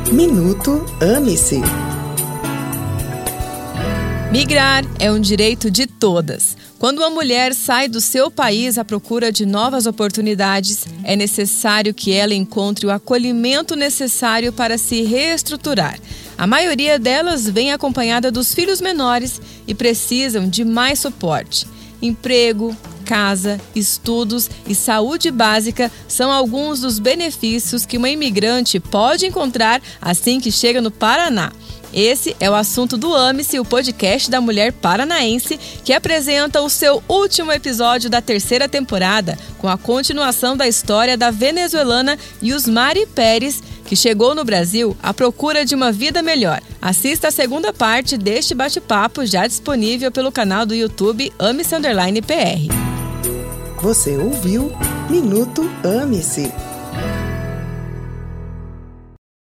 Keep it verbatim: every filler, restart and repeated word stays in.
Minuto Ame-se. Migrar é um direito de todas. Quando uma mulher sai do seu país à procura de novas oportunidades, é necessário que ela encontre o acolhimento necessário para se reestruturar. A maioria delas vem acompanhada dos filhos menores e precisam de mais suporte. Emprego, casa, estudos e saúde básica são alguns dos benefícios que uma imigrante pode encontrar assim que chega no Paraná. Esse é o assunto do Ame-se, o podcast da mulher paranaense, que apresenta o seu último episódio da terceira temporada, com a continuação da história da venezuelana Yusmari Pérez, que chegou no Brasil à procura de uma vida melhor. Assista a segunda parte deste bate-papo, já disponível pelo canal do YouTube Ame-se Underline P R. Você ouviu Minuto Ame-se.